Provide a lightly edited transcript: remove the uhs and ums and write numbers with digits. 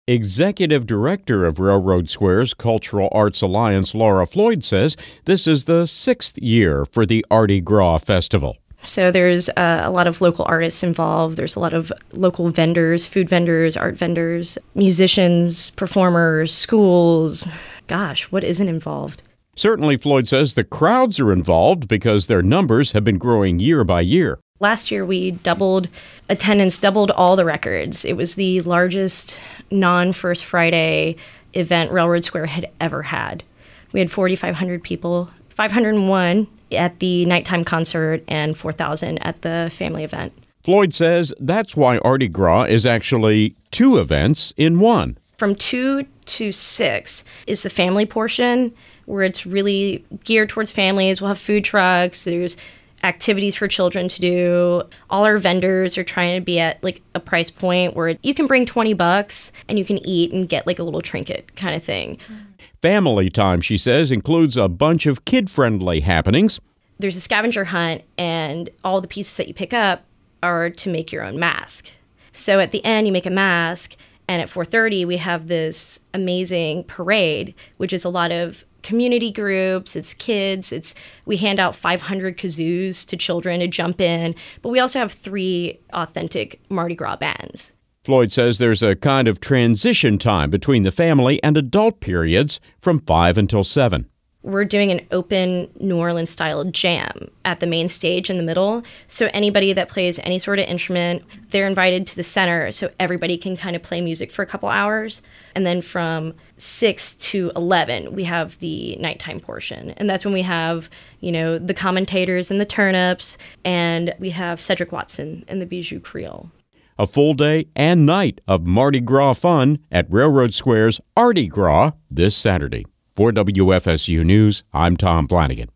Executive Director of Railroad Square's Cultural Arts Alliance, Laura Floyd, says this is the sixth year for the Mardi Gras Festival. So there's a lot of local artists involved. There's a lot of local vendors, food vendors, art vendors, musicians, performers, schools. Gosh, what isn't involved? Certainly, Floyd says the crowds are involved because their numbers have been growing year by year. Last year, we doubled attendance, doubled all the records. It was the largest non-First Friday event Railroad Square had ever had. We had 4,500 people, 501 at the nighttime concert and 4,000 at the family event. Floyd says that's why Mardi Gras is actually two events in one. From 2 to 6 is the family portion, where it's really geared towards families. We'll have food trucks. There's activities for children to do. All our vendors are trying to be at like a price point where you can bring $20 and you can eat and get like a little trinket kind of thing. Family time, she says, includes a bunch of kid-friendly happenings. There's a scavenger hunt, and all the pieces that you pick up are to make your own mask. So at the end, you make a mask, and at 4:30, we have this amazing parade, which is a lot of community groups, it's kids, we hand out 500 kazoos to children to jump in, but we also have 3 authentic Mardi Gras bands. Floyd says there's a kind of transition time between the family and adult periods from 5 until 7. We're doing an open New Orleans-style jam at the main stage in the middle. So anybody that plays any sort of instrument, they're invited to the center so everybody can kind of play music for a couple hours. And then from 6 to 11, we have the nighttime portion. And that's when we have, the commentators and the turnips, and we have Cedric Watson and the Bijou Creole. A full day and night of Mardi Gras fun at Railroad Square's Mardi Gras this Saturday. For WFSU News, I'm Tom Flanagan.